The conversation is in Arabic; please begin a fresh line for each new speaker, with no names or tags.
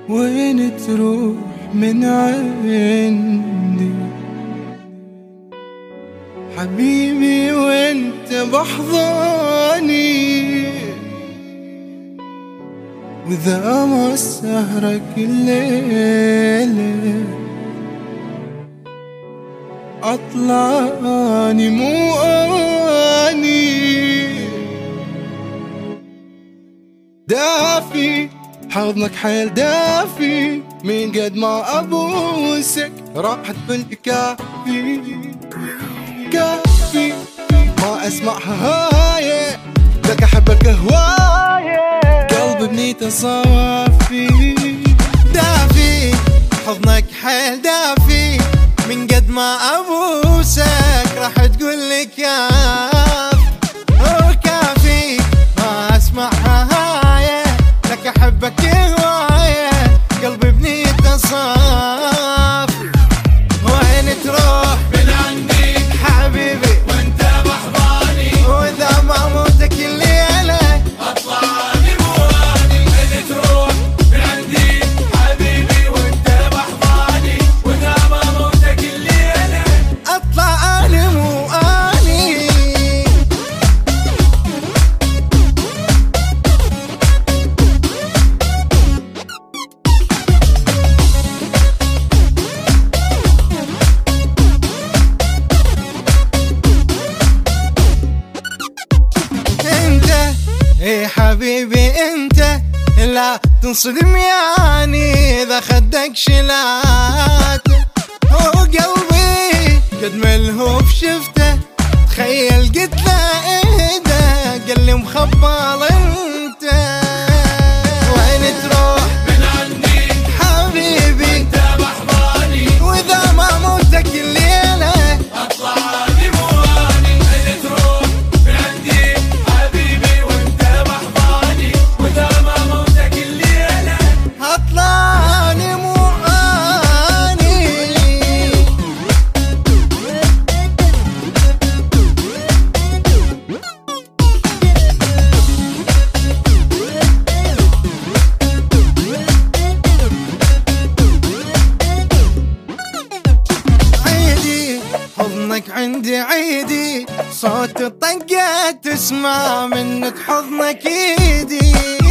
وين تروح من عندي حبيبي وانت بحضاني، واذا ما سهرك الليلة اطلع اني مو اني دافي حضنك حيل دافي، من قد ما ابوسك راح تقول كافي كافي، ما اسمعها هاي لك احبك هواية، قلبي بنيته صافي
دافي حضنك حيل دافي، من قد ما ابوسك راح تقول لي كافي، ما اسمعها هاي لك احبك هواية، قلبي بنيته صافي. وين تروح
من عندي
حبيبي
وانت بحضاني،
واذا ما موتك الليلة
اطلع اني مواني. وين تروح من عندي حبيبي وانت بحضاني، واذا ما موتك الليلة
اطلع اني مو اني. انت ايه حبيبي انت لا تنصدم يعني، اذا خدك شلات وقلبي قد ملهوف شفته، تخيل قلت له اهدى قال لي مخبل انت. وين تروح
من عندي
حبيبي
وانت بحضاني،
واذا ما موتك الليله
اطلع اني مواني. وين تروح من عندي حبيبي وانت بحضاني، واذا ما موتك الليلة
اطلع اني مو اني. عيدي حضنك عندي عيدي، صوت الطقة تسمع منك حضنك ايدي.